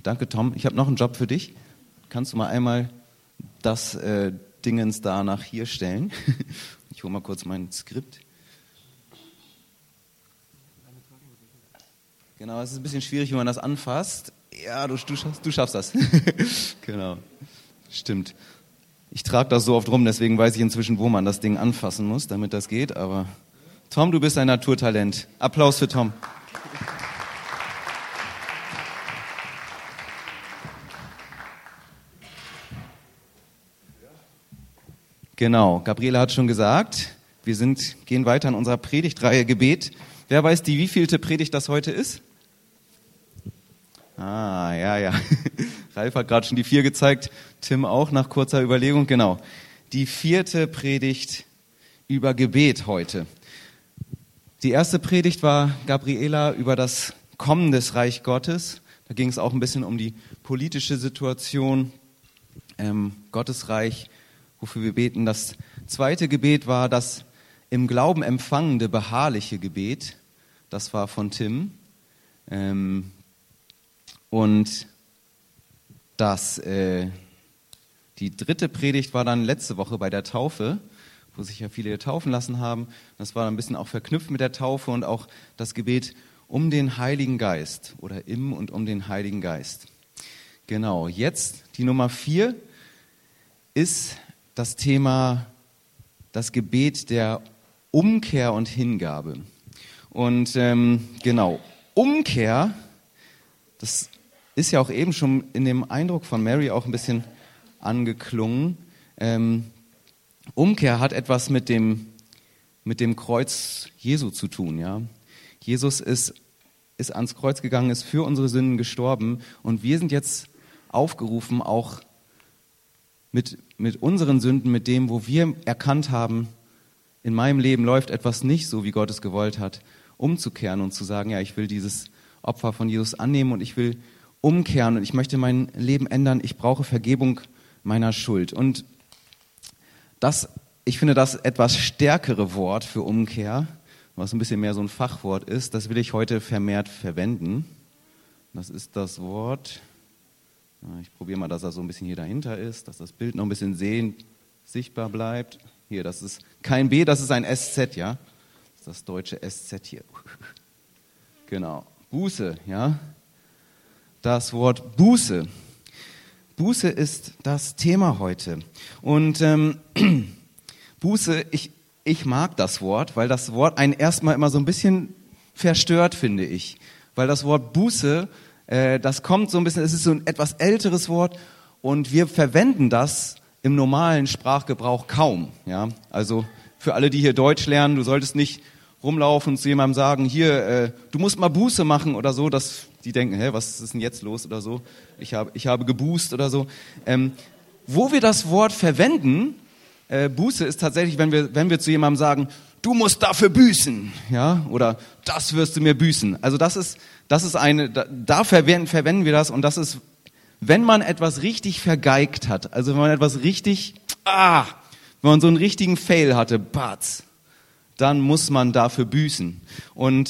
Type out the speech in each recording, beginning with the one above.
Danke, Tom. Ich habe noch einen Job für dich. Kannst du mal einmal das Dingens da nach hier stellen? Ich hole mal kurz mein Skript. Genau, es ist ein bisschen schwierig, wie man das anfasst. Ja, du schaffst das. Genau, stimmt. Ich trage das so oft rum, deswegen weiß ich inzwischen, wo man das Ding anfassen muss, damit das geht. Aber Tom, du bist ein Naturtalent. Applaus für Tom. Genau, Gabriele hat schon gesagt, wir gehen weiter in unserer Predigtreihe Gebet. Wer weiß, die wievielte Predigt das heute ist? Ja. Ralf hat gerade schon die 4 gezeigt, Tim auch nach kurzer Überlegung. Genau, die 4. Predigt über Gebet heute. Die erste Predigt war Gabriela über das Kommen des Reich Gottes. Da ging es auch ein bisschen um die politische Situation, Gottes Reich, wofür wir beten. Das 2. Gebet war das im Glauben empfangende, beharrliche Gebet. Das war von Tim. Und die 3. Predigt war dann letzte Woche bei der Taufe, wo sich ja viele taufen lassen haben. Das war ein bisschen auch verknüpft mit der Taufe und auch das Gebet um den Heiligen Geist oder im und um den Heiligen Geist. Genau, jetzt die Nummer 4 ist das Thema, das Gebet der Umkehr und Hingabe. Und genau, Umkehr, das ist ja auch eben schon in dem Eindruck von Mary auch ein bisschen angeklungen. Umkehr hat etwas mit dem Kreuz Jesu zu tun. Ja? Jesus ist ans Kreuz gegangen, ist für unsere Sünden gestorben und wir sind jetzt aufgerufen, auch mit unseren Sünden, mit dem, wo wir erkannt haben, in meinem Leben läuft etwas nicht so, wie Gott es gewollt hat, umzukehren und zu sagen, ja, ich will dieses Opfer von Jesus annehmen und ich will umkehren und ich möchte mein Leben ändern, ich brauche Vergebung meiner Schuld. Und ich finde das etwas stärkere Wort für Umkehr, was ein bisschen mehr so ein Fachwort ist, das will ich heute vermehrt verwenden. Das ist das Wort, ich probiere mal, dass er so ein bisschen hier dahinter ist, dass das Bild noch ein bisschen sichtbar bleibt. Hier, das ist kein B, das ist ein SZ, ja. Das ist das deutsche SZ hier. Genau, Buße, ja. Das Wort Buße. Buße ist das Thema heute. Und Buße, ich mag das Wort, weil das Wort einen erstmal immer so ein bisschen verstört, finde ich. Weil das Wort Buße, das kommt so ein bisschen, es ist so ein etwas älteres Wort und wir verwenden das im normalen Sprachgebrauch kaum. Ja? Also für alle, die hier Deutsch lernen, du solltest nicht rumlaufen und zu jemandem sagen, hier, du musst mal Buße machen oder so, dass die denken, was ist denn jetzt los oder so, ich habe gebußt oder so. Wo wir das Wort verwenden, Buße ist tatsächlich, wenn wir zu jemandem sagen, du musst dafür büßen, ja, oder das wirst du mir büßen. Also da verwenden wir das und das ist, wenn man etwas richtig vergeigt hat, also wenn man etwas richtig, wenn man so einen richtigen Fail hatte, batz, dann muss man dafür büßen. Und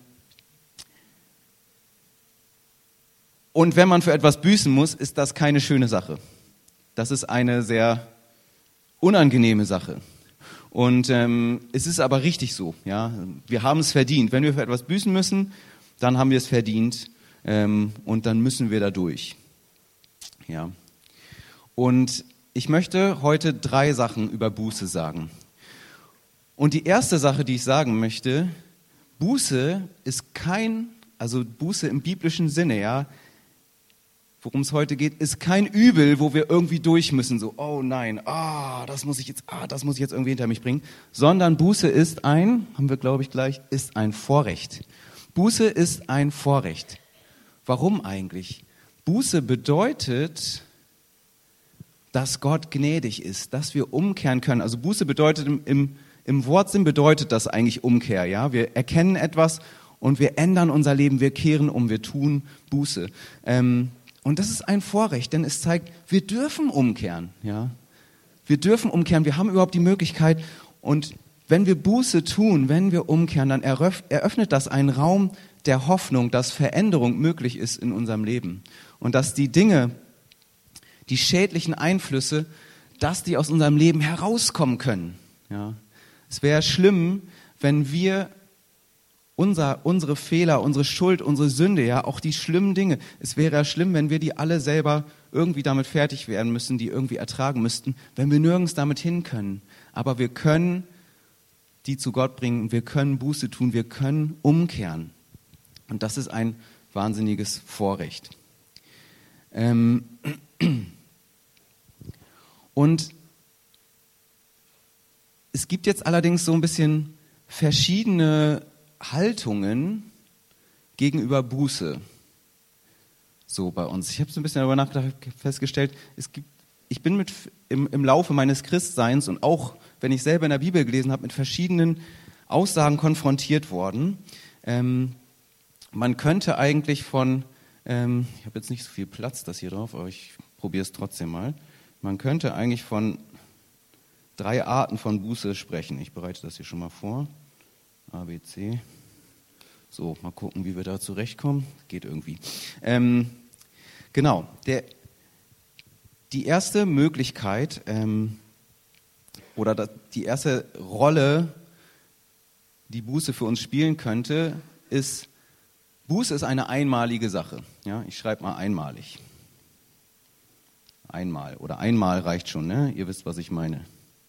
wenn man für etwas büßen muss, ist das keine schöne Sache. Das ist eine sehr unangenehme Sache. Und es ist aber richtig so. Ja? Wir haben es verdient. Wenn wir für etwas büßen müssen, dann haben wir es verdient und dann müssen wir da durch. Ja. Und ich möchte heute 3 Sachen über Buße sagen. Und die erste Sache, die ich sagen möchte, Buße ist also Buße im biblischen Sinne, ja, worum es heute geht, ist kein Übel, wo wir irgendwie durch müssen, so, oh nein, das muss ich jetzt irgendwie hinter mich bringen, sondern Buße ist haben wir glaube ich gleich, ist ein Vorrecht. Buße ist ein Vorrecht. Warum eigentlich? Buße bedeutet, dass Gott gnädig ist, dass wir umkehren können. Also Buße bedeutet im Wortsinn bedeutet das eigentlich Umkehr. Ja? Wir erkennen etwas und wir ändern unser Leben, wir kehren um, wir tun Buße. Und das ist ein Vorrecht, denn es zeigt, wir dürfen umkehren. Ja? Wir dürfen umkehren, wir haben überhaupt die Möglichkeit. Und wenn wir Buße tun, wenn wir umkehren, dann eröffnet das einen Raum der Hoffnung, dass Veränderung möglich ist in unserem Leben. Und dass die Dinge, die schädlichen Einflüsse, dass die aus unserem Leben herauskommen können. Ja. Es wäre schlimm, wenn wir unsere Fehler, unsere Schuld, unsere Sünde, ja, auch die schlimmen Dinge, es wäre ja schlimm, wenn wir die alle selber irgendwie damit fertig werden müssen, die irgendwie ertragen müssten, wenn wir nirgends damit hin können. Aber wir können die zu Gott bringen, wir können Buße tun, wir können umkehren. Und das ist ein wahnsinniges Vorrecht. Und es gibt jetzt allerdings so ein bisschen verschiedene Haltungen gegenüber Buße. So bei uns. Ich habe so ein bisschen darüber nachgedacht, festgestellt, ich bin im Laufe meines Christseins und auch, wenn ich selber in der Bibel gelesen habe, mit verschiedenen Aussagen konfrontiert worden. Man könnte eigentlich ich habe jetzt nicht so viel Platz, das hier drauf, aber ich probiere es trotzdem mal. Man könnte eigentlich von 3 Arten von Buße sprechen. Ich bereite das hier schon mal vor. A, B, C. So, mal gucken, wie wir da zurechtkommen. Geht irgendwie. Genau. Die erste Möglichkeit oder die erste Rolle, die Buße für uns spielen könnte, ist, Buße ist eine einmalige Sache. Ja, ich schreibe mal einmalig. Einmal oder einmal reicht schon, ne? Ihr wisst, was ich meine.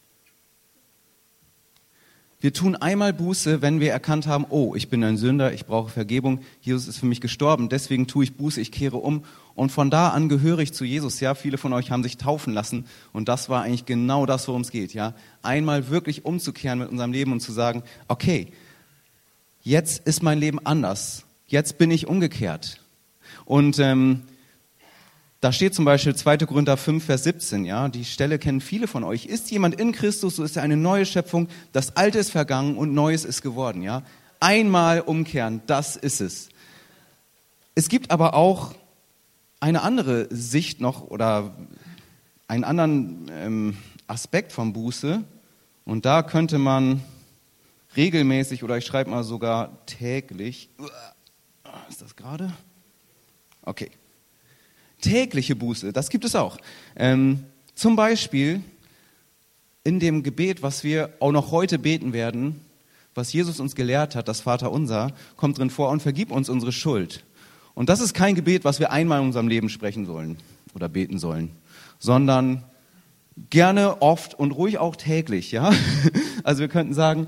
Wir tun einmal Buße, wenn wir erkannt haben, oh, ich bin ein Sünder, ich brauche Vergebung, Jesus ist für mich gestorben, deswegen tue ich Buße, ich kehre um. Und von da an gehöre ich zu Jesus. Ja, viele von euch haben sich taufen lassen und das war eigentlich genau das, worum es geht. Ja, einmal wirklich umzukehren mit unserem Leben und zu sagen, okay, jetzt ist mein Leben anders, jetzt bin ich umgekehrt. Und da steht zum Beispiel 2. Korinther 5, Vers 17, ja, die Stelle kennen viele von euch. Ist jemand in Christus, so ist er eine neue Schöpfung, das Alte ist vergangen und Neues ist geworden, ja. Einmal umkehren, das ist es. Es gibt aber auch eine andere Sicht noch oder einen anderen Aspekt von Buße und da könnte man regelmäßig oder ich schreibe mal sogar täglich, ist das gerade? Okay. Tägliche Buße, das gibt es auch. Zum Beispiel in dem Gebet, was wir auch noch heute beten werden, was Jesus uns gelehrt hat, das Vaterunser, kommt drin vor, und vergib uns unsere Schuld. Und das ist kein Gebet, was wir einmal in unserem Leben sprechen sollen oder beten sollen, sondern gerne, oft und ruhig auch täglich. Ja? Also wir könnten sagen,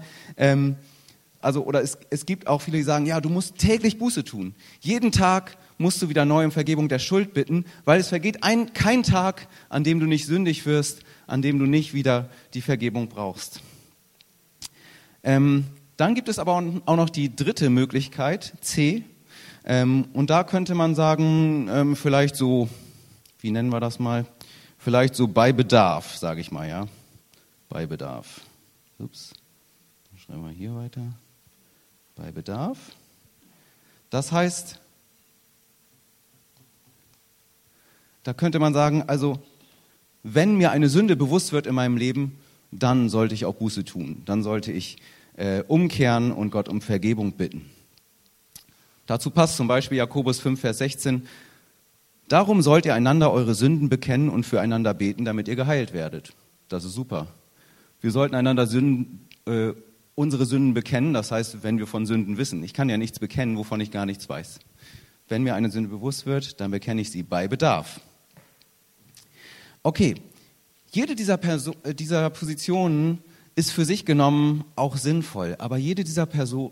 es gibt auch viele, die sagen, ja, du musst täglich Buße tun. Jeden Tag musst du wieder neu um Vergebung der Schuld bitten, weil es vergeht kein Tag, an dem du nicht sündig wirst, an dem du nicht wieder die Vergebung brauchst. Dann gibt es aber auch noch die dritte Möglichkeit, C. Und da könnte man sagen, vielleicht so, wie nennen wir das mal? Vielleicht so bei Bedarf, sage ich mal, ja. Bei Bedarf. Ups. Schreiben wir hier weiter. Bei Bedarf. Das heißt, da könnte man sagen, also wenn mir eine Sünde bewusst wird in meinem Leben, dann sollte ich auch Buße tun. Dann sollte ich umkehren und Gott um Vergebung bitten. Dazu passt zum Beispiel Jakobus 5, Vers 16. Darum sollt ihr einander eure Sünden bekennen und füreinander beten, damit ihr geheilt werdet. Das ist super. Wir sollten einander unsere Sünden bekennen, das heißt, wenn wir von Sünden wissen. Ich kann ja nichts bekennen, wovon ich gar nichts weiß. Wenn mir eine Sünde bewusst wird, dann bekenne ich sie bei Bedarf. Okay, jede dieser Positionen ist für sich genommen auch sinnvoll, aber jede dieser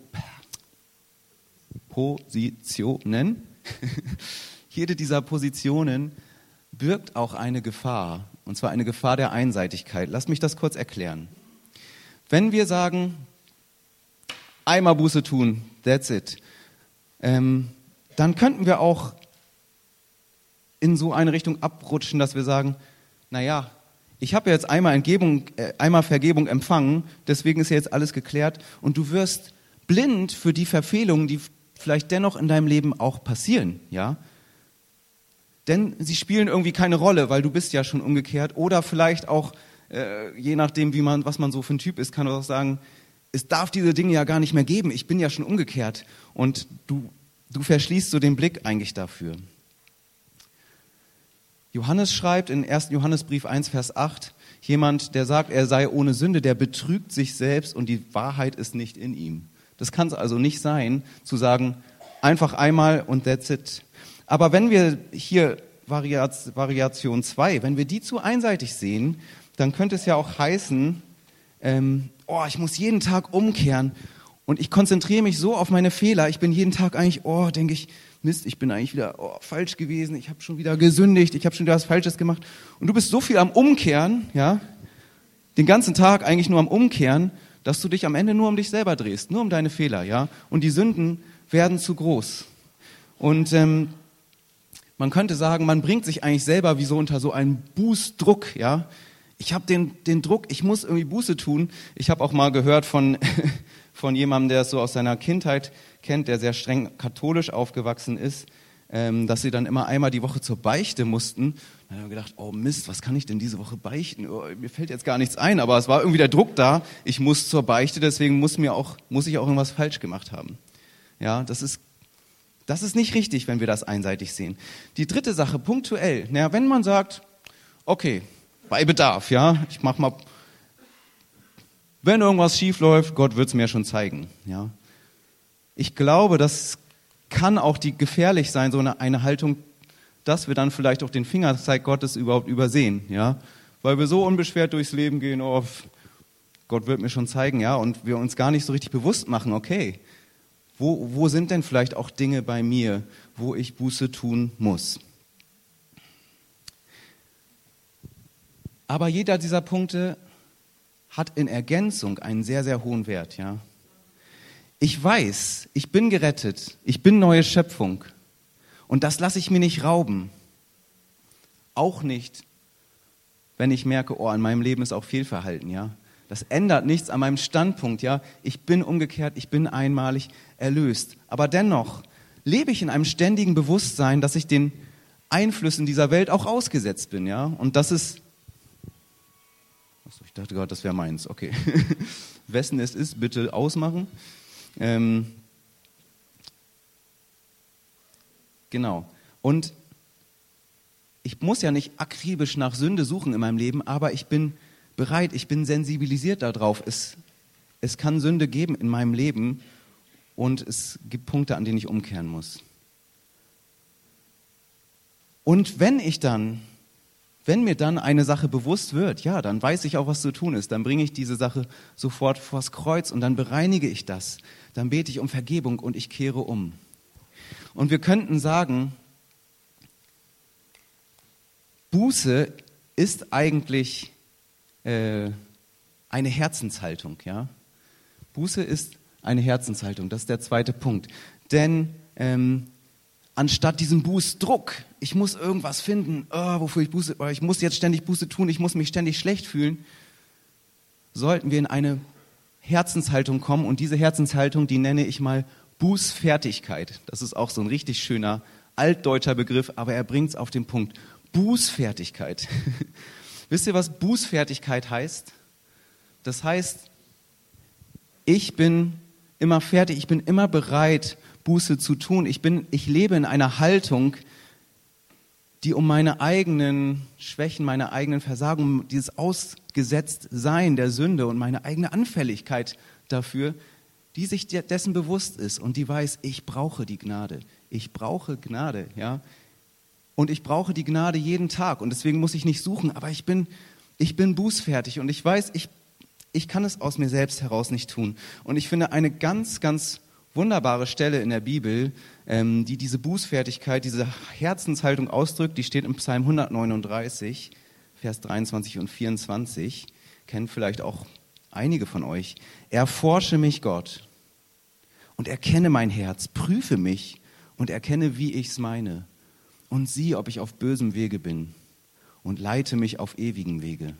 Positionen birgt auch eine Gefahr, und zwar eine Gefahr der Einseitigkeit. Lasst mich das kurz erklären. Wenn wir sagen, einmal Buße tun, that's it, dann könnten wir auch in so eine Richtung abrutschen, dass wir sagen, naja, ich habe ja jetzt einmal Vergebung empfangen, deswegen ist ja jetzt alles geklärt und du wirst blind für die Verfehlungen, die vielleicht dennoch in deinem Leben auch passieren, ja? Denn sie spielen irgendwie keine Rolle, weil du bist ja schon umgekehrt oder vielleicht auch, je nachdem, was man so für ein Typ ist, kann man auch sagen, es darf diese Dinge ja gar nicht mehr geben, ich bin ja schon umgekehrt. Und du verschließt so den Blick eigentlich dafür. Johannes schreibt in 1. Johannesbrief 1, Vers 8, jemand, der sagt, er sei ohne Sünde, der betrügt sich selbst und die Wahrheit ist nicht in ihm. Das kann es also nicht sein, zu sagen, einfach einmal und that's it. Aber wenn wir hier Variation 2, wenn wir die zu einseitig sehen, dann könnte es ja auch heißen, ich muss jeden Tag umkehren und ich konzentriere mich so auf meine Fehler. Ich bin jeden Tag eigentlich, denke ich, Mist, ich bin eigentlich wieder falsch gewesen, ich habe schon wieder gesündigt, ich habe schon wieder was Falsches gemacht. Und du bist so viel am Umkehren, ja, den ganzen Tag eigentlich nur am Umkehren, dass du dich am Ende nur um dich selber drehst, nur um deine Fehler, ja. Und die Sünden werden zu groß. Und man könnte sagen, man bringt sich eigentlich selber wie so unter so einen Bußdruck, ja. Ich habe den Druck, ich muss irgendwie Buße tun. Ich habe auch mal gehört von jemandem, der es so aus seiner Kindheit kennt, der sehr streng katholisch aufgewachsen ist, dass sie dann immer einmal die Woche zur Beichte mussten. Dann haben wir gedacht, oh Mist, was kann ich denn diese Woche beichten? Mir fällt jetzt gar nichts ein, aber es war irgendwie der Druck da, ich muss zur Beichte, deswegen muss ich auch irgendwas falsch gemacht haben. Ja, das ist nicht richtig, wenn wir das einseitig sehen. Die dritte Sache, punktuell, wenn man sagt, okay, bei Bedarf, ja, ich mach mal, wenn irgendwas schief läuft, Gott wird es mir schon zeigen, ja. Ich glaube, das kann auch gefährlich sein, so eine Haltung, dass wir dann vielleicht auch den Fingerzeig Gottes überhaupt übersehen, ja, weil wir so unbeschwert durchs Leben gehen, Gott wird mir schon zeigen, ja, und wir uns gar nicht so richtig bewusst machen, okay, wo sind denn vielleicht auch Dinge bei mir, wo ich Buße tun muss? Aber jeder dieser Punkte hat in Ergänzung einen sehr, sehr hohen Wert, ja. Ich weiß, ich bin gerettet, ich bin neue Schöpfung und das lasse ich mir nicht rauben. Auch nicht, wenn ich merke, in meinem Leben ist auch Fehlverhalten, ja. Das ändert nichts an meinem Standpunkt, ja. Ich bin umgekehrt, ich bin einmalig erlöst. Aber dennoch lebe ich in einem ständigen Bewusstsein, dass ich den Einflüssen dieser Welt auch ausgesetzt bin, ja. Und das ist, ich dachte gerade, das wäre meins, okay. Wessen es ist, bitte ausmachen. Genau. Und ich muss ja nicht akribisch nach Sünde suchen in meinem Leben, aber ich bin bereit, ich bin sensibilisiert darauf. Es kann Sünde geben in meinem Leben und es gibt Punkte, an denen ich umkehren muss. Und wenn mir dann eine Sache bewusst wird, ja, dann weiß ich auch, was zu tun ist. Dann bringe ich diese Sache sofort vors Kreuz und dann bereinige ich das. Dann bete ich um Vergebung und ich kehre um. Und wir könnten sagen, Buße ist eigentlich eine Herzenshaltung, ja. Buße ist eine Herzenshaltung, das ist der zweite Punkt. Denn anstatt diesem Bußdruck, ich muss irgendwas finden, wofür ich muss jetzt ständig Buße tun, ich muss mich ständig schlecht fühlen, sollten wir in eine Herzenshaltung kommen. Und diese Herzenshaltung, die nenne ich mal Bußfertigkeit. Das ist auch so ein richtig schöner altdeutscher Begriff, aber er bringt es auf den Punkt. Bußfertigkeit. Wisst ihr, was Bußfertigkeit heißt? Das heißt, ich bin immer fertig, ich bin immer bereit, Buße zu tun. Ich lebe in einer Haltung, die um meine eigenen Schwächen, meine eigenen Versagen, dieses Ausgesetztsein der Sünde und meine eigene Anfälligkeit dafür, die sich dessen bewusst ist und die weiß, ich brauche die Gnade. Ich brauche Gnade, ja. Und ich brauche die Gnade jeden Tag und deswegen muss ich nicht suchen, aber ich bin bußfertig und ich weiß, ich kann es aus mir selbst heraus nicht tun. Und ich finde eine ganz, ganz wunderbare Stelle in der Bibel, die diese Bußfertigkeit, diese Herzenshaltung ausdrückt, die steht im Psalm 139, Vers 23 und 24, kennen vielleicht auch einige von euch. Erforsche mich, Gott, und erkenne mein Herz, prüfe mich und erkenne, wie ich's meine. Und sieh, ob ich auf bösem Wege bin und leite mich auf ewigem Wege.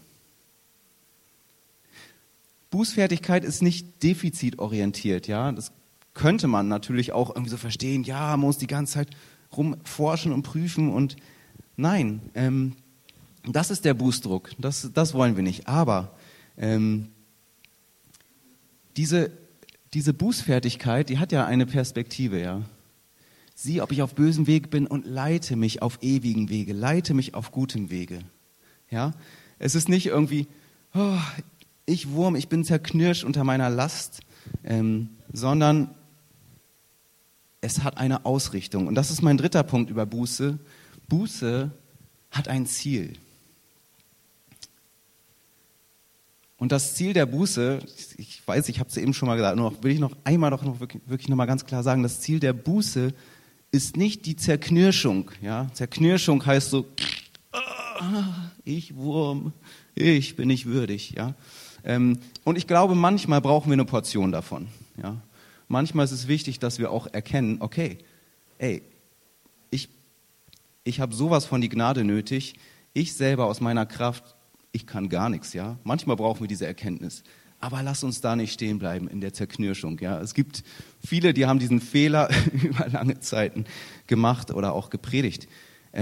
Bußfertigkeit ist nicht defizitorientiert, ja. Das könnte man natürlich auch irgendwie so verstehen, ja, man muss die ganze Zeit rumforschen und prüfen und nein, das ist der Bußdruck, das wollen wir nicht. Aber diese Bußfertigkeit, die hat ja eine Perspektive, ja. Sieh, ob ich auf bösem Weg bin und leite mich auf ewigen Wege, leite mich auf gutem Wege. Ja? Es ist nicht irgendwie, oh, ich Wurm, ich bin zerknirscht unter meiner Last, sondern es hat eine Ausrichtung. Und das ist mein dritter Punkt über Buße. Buße hat ein Ziel. Und das Ziel der Buße, ich weiß, ich habe es eben schon mal gesagt, will ich noch einmal wirklich noch mal ganz klar sagen, das Ziel der Buße ist nicht die Zerknirschung. Ja? Zerknirschung heißt so, ich Wurm, ich bin nicht würdig. Ja? Und ich glaube, manchmal brauchen wir eine Portion davon. Ja? Manchmal ist es wichtig, dass wir auch erkennen, okay, ich habe sowas von die Gnade nötig, ich selber aus meiner Kraft, ich kann gar nichts. Ja? Manchmal brauchen wir diese Erkenntnis. Aber lass uns da nicht stehen bleiben in der Zerknirschung. Ja? Es gibt viele, die haben diesen Fehler über lange Zeiten gemacht oder auch gepredigt.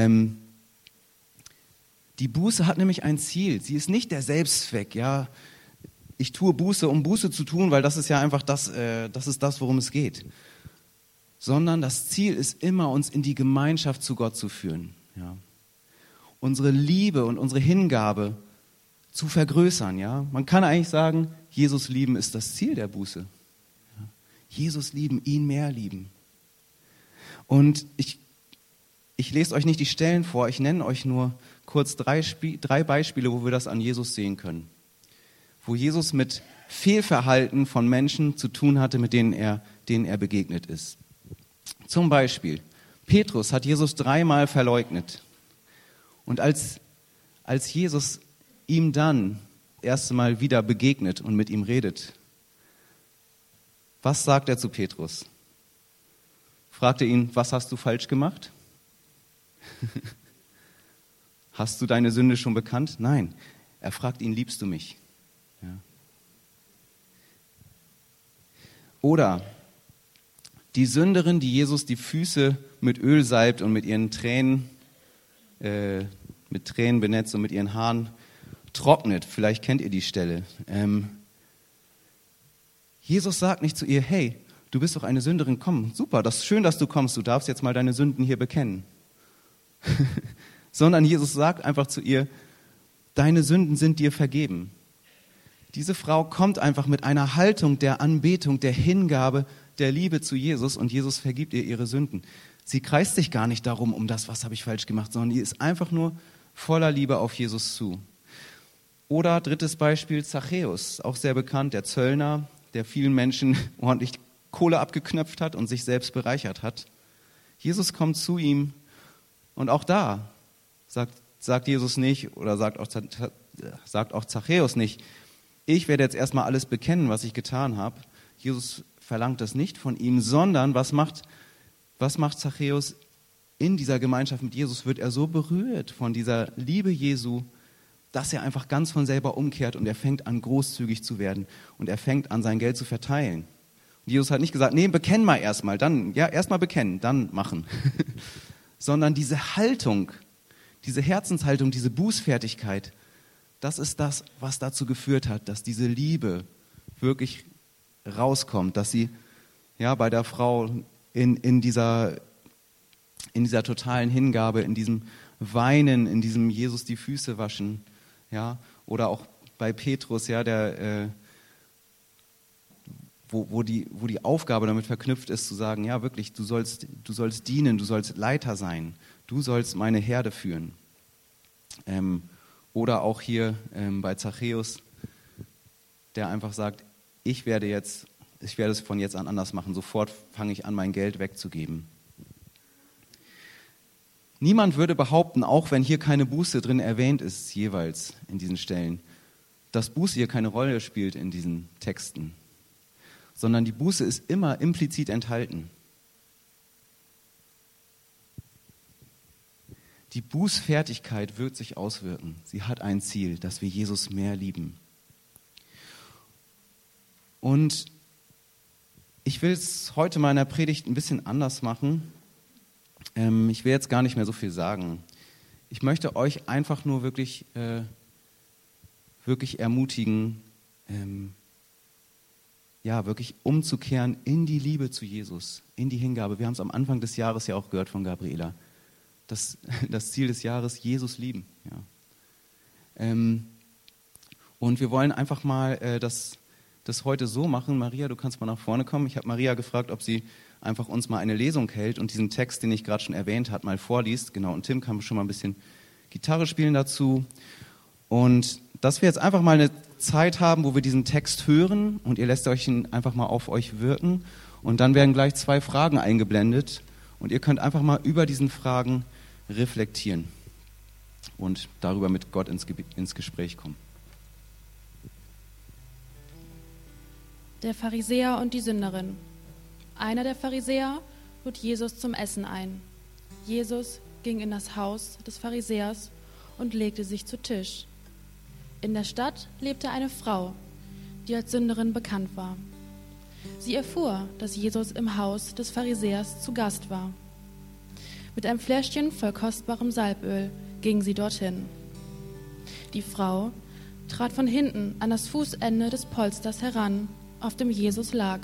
Die Buße hat nämlich ein Ziel. Sie ist nicht der Selbstzweck. Ja? Ich tue Buße, um Buße zu tun, weil das ist ja einfach das ist das, worum es geht. Sondern das Ziel ist immer, uns in die Gemeinschaft zu Gott zu führen. Ja? Unsere Liebe und unsere Hingabe zu vergrößern. Ja? Man kann eigentlich sagen, Jesus lieben ist das Ziel der Buße. Ja? Jesus lieben, ihn mehr lieben. Und ich lese euch nicht die Stellen vor, ich nenne euch nur kurz drei Beispiele, wo wir das an Jesus sehen können. Wo Jesus mit Fehlverhalten von Menschen zu tun hatte, mit denen er begegnet ist. Zum Beispiel, Petrus hat Jesus 3-mal verleugnet. Und als Jesus ihm dann erst einmal wieder begegnet und mit ihm redet, was sagt er zu Petrus? Fragt er ihn, was hast du falsch gemacht? Hast du deine Sünde schon bekannt? Nein. Er fragt ihn, liebst du mich? Ja. Oder die Sünderin, die Jesus die Füße mit Öl salbt und mit ihren Tränen benetzt und mit ihren Haaren trocknet. Vielleicht kennt ihr die Stelle. Jesus sagt nicht zu ihr, hey, du bist doch eine Sünderin, komm, super, das ist schön, dass du kommst, du darfst jetzt mal deine Sünden hier bekennen. Sondern Jesus sagt einfach zu ihr, deine Sünden sind dir vergeben. Diese Frau kommt einfach mit einer Haltung der Anbetung, der Hingabe, der Liebe zu Jesus und Jesus vergibt ihr ihre Sünden. Sie kreist sich gar nicht darum, um das, was habe ich falsch gemacht, sondern die ist einfach nur voller Liebe auf Jesus zu. Oder drittes Beispiel, Zachäus, auch sehr bekannt, der Zöllner, der vielen Menschen ordentlich Kohle abgeknöpft hat und sich selbst bereichert hat. Jesus kommt zu ihm und auch da sagt Jesus nicht oder sagt auch Zachäus nicht, ich werde jetzt erstmal alles bekennen, was ich getan habe. Jesus verlangt das nicht von ihm, sondern was macht Zachäus in dieser Gemeinschaft mit Jesus? Wird er so berührt von dieser Liebe Jesu, dass er einfach ganz von selber umkehrt und er fängt an, großzügig zu werden und er fängt an, sein Geld zu verteilen. Und Jesus hat nicht gesagt, nee, bekenn mal erstmal, dann, ja, erstmal bekennen, dann machen. Sondern diese Haltung, diese Herzenshaltung, diese Bußfertigkeit, das ist das, was dazu geführt hat, dass diese Liebe wirklich rauskommt, dass sie ja bei der Frau in dieser totalen Hingabe, in diesem Weinen, in diesem Jesus die Füße waschen, ja, oder auch bei Petrus, ja, der wo die Aufgabe damit verknüpft ist, zu sagen, ja wirklich, du sollst dienen, du sollst Leiter sein, du sollst meine Herde führen. Oder auch hier bei Zachäus, der einfach sagt, ich werde es von jetzt an anders machen, sofort fange ich an, mein Geld wegzugeben. Niemand würde behaupten, auch wenn hier keine Buße drin erwähnt ist, jeweils in diesen Stellen, dass Buße hier keine Rolle spielt in diesen Texten, sondern die Buße ist immer implizit enthalten. Die Bußfertigkeit wird sich auswirken. Sie hat ein Ziel, dass wir Jesus mehr lieben. Und ich will es heute mal in der Predigt ein bisschen anders machen. Ich will jetzt gar nicht mehr so viel sagen. Ich möchte euch einfach nur wirklich ermutigen, ja, wirklich umzukehren in die Liebe zu Jesus, in die Hingabe. Wir haben es am Anfang des Jahres ja auch gehört von Gabriela. Das Ziel des Jahres, Jesus lieben. Ja. Und wir wollen einfach mal das heute so machen. Maria, du kannst mal nach vorne kommen. Ich habe Maria gefragt, ob sie einfach uns mal eine Lesung hält und diesen Text, den ich gerade schon erwähnt habe, mal vorliest. Genau, und Tim kann schon mal ein bisschen Gitarre spielen dazu. Und dass wir jetzt einfach mal eine Zeit haben, wo wir diesen Text hören und ihr lässt euch ihn einfach mal auf euch wirken. Und dann werden gleich 2 Fragen eingeblendet und ihr könnt einfach mal über diesen Fragen reflektieren und darüber mit Gott ins Gespräch kommen. Der Pharisäer und die Sünderin. Einer der Pharisäer lud Jesus zum Essen ein. Jesus ging in das Haus des Pharisäers und legte sich zu Tisch. In der Stadt lebte eine Frau, die als Sünderin bekannt war. Sie erfuhr, dass Jesus im Haus des Pharisäers zu Gast war. Mit einem Fläschchen voll kostbarem Salböl ging sie dorthin. Die Frau trat von hinten an das Fußende des Polsters heran, auf dem Jesus lag.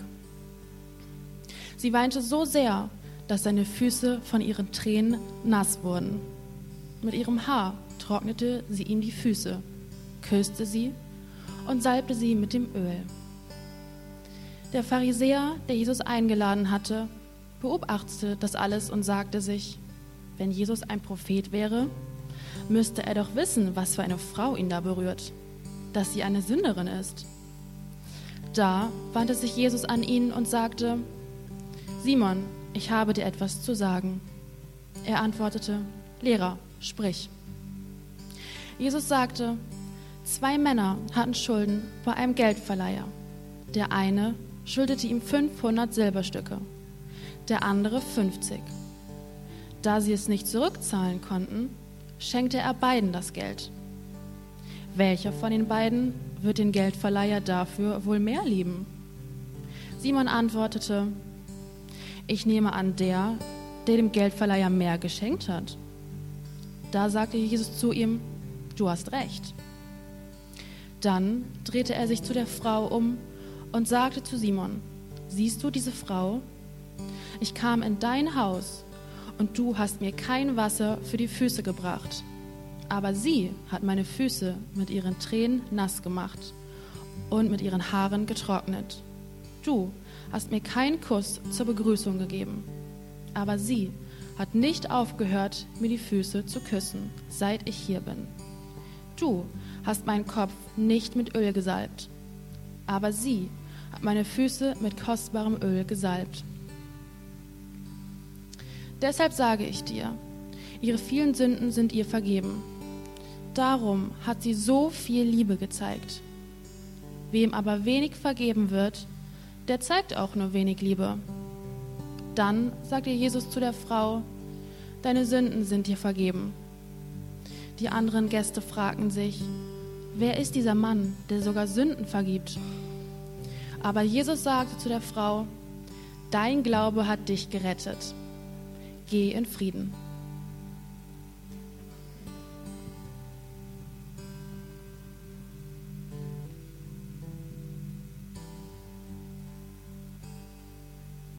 Sie weinte so sehr, dass seine Füße von ihren Tränen nass wurden. Mit ihrem Haar trocknete sie ihm die Füße, küsste sie und salbte sie mit dem Öl. Der Pharisäer, der Jesus eingeladen hatte, beobachtete das alles und sagte sich, wenn Jesus ein Prophet wäre, müsste er doch wissen, was für eine Frau ihn da berührt, dass sie eine Sünderin ist. Da wandte sich Jesus an ihn und sagte, Simon, ich habe dir etwas zu sagen. Er antwortete, Lehrer, sprich. Jesus sagte, 2 Männer hatten Schulden bei einem Geldverleiher. Der eine schuldete ihm 500 Silberstücke, der andere 50. Da sie es nicht zurückzahlen konnten, schenkte er beiden das Geld. Welcher von den beiden wird den Geldverleiher dafür wohl mehr lieben? Simon antwortete, ich nehme an, der dem Geldverleiher mehr geschenkt hat. Da sagte Jesus zu ihm, du hast recht. Dann drehte er sich zu der Frau um und sagte zu Simon, siehst du diese Frau? Ich kam in dein Haus und du hast mir kein Wasser für die Füße gebracht. Aber sie hat meine Füße mit ihren Tränen nass gemacht und mit ihren Haaren getrocknet. Du hast mir keinen Kuss zur Begrüßung gegeben. Aber sie hat nicht aufgehört, mir die Füße zu küssen, seit ich hier bin. Du hast meinen Kopf nicht mit Öl gesalbt. Aber sie hat meine Füße mit kostbarem Öl gesalbt. Deshalb sage ich dir, ihre vielen Sünden sind ihr vergeben. Darum hat sie so viel Liebe gezeigt. Wem aber wenig vergeben wird, der zeigt auch nur wenig Liebe. Dann sagte Jesus zu der Frau, deine Sünden sind dir vergeben. Die anderen Gäste fragten sich, wer ist dieser Mann, der sogar Sünden vergibt? Aber Jesus sagte zu der Frau, dein Glaube hat dich gerettet. Geh in Frieden.